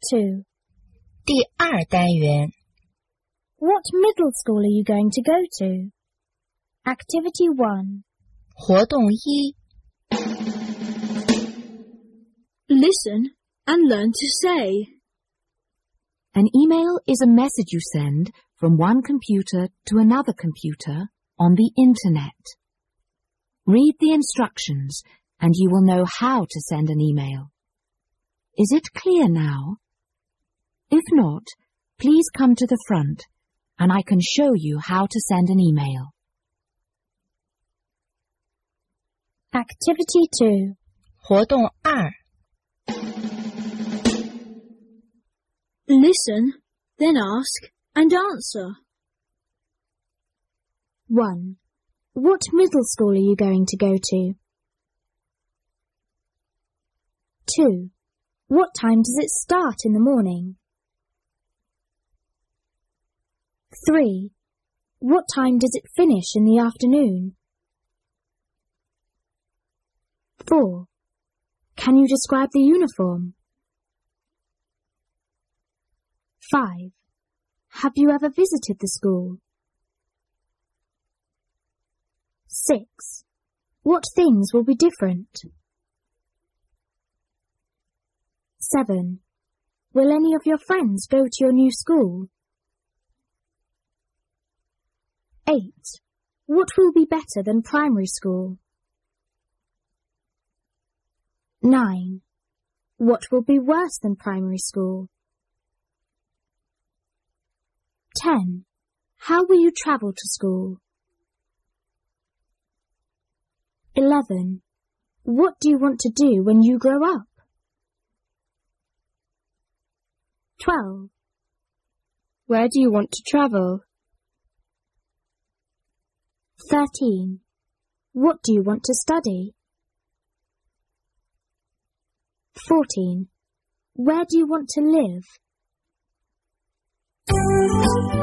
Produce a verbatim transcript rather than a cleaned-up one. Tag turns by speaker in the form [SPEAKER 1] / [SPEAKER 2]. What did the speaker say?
[SPEAKER 1] two.
[SPEAKER 2] 第二单元
[SPEAKER 1] What middle school are you going to go to? Activity one.
[SPEAKER 2] 活动一
[SPEAKER 3] Listen and learn to say.
[SPEAKER 4] An email is a message you send from one computer to another computer on the internet. Read the instructions and you will know how to send an email. Is it clear now? If not, please come to the front and I can show you how to send an email.
[SPEAKER 1] Activity two.
[SPEAKER 2] 活动二
[SPEAKER 3] Listen, then ask and answer.
[SPEAKER 1] one. What middle school are you going to go to? two. What time does it start in the morning? three. What time does it finish in the afternoon? four. Can you describe the uniform? five. Have you ever visited the school? six. What things will be different? seven. Will any of your friends go to your new school? eight. What will be better than primary school? nine. What will be worse than primary school? ten. How will you travel to school? eleven. What do you want to do when you grow up? twelve. Where do you want to travel? thirteen. What do you want to study? fourteen. Where do you want to live?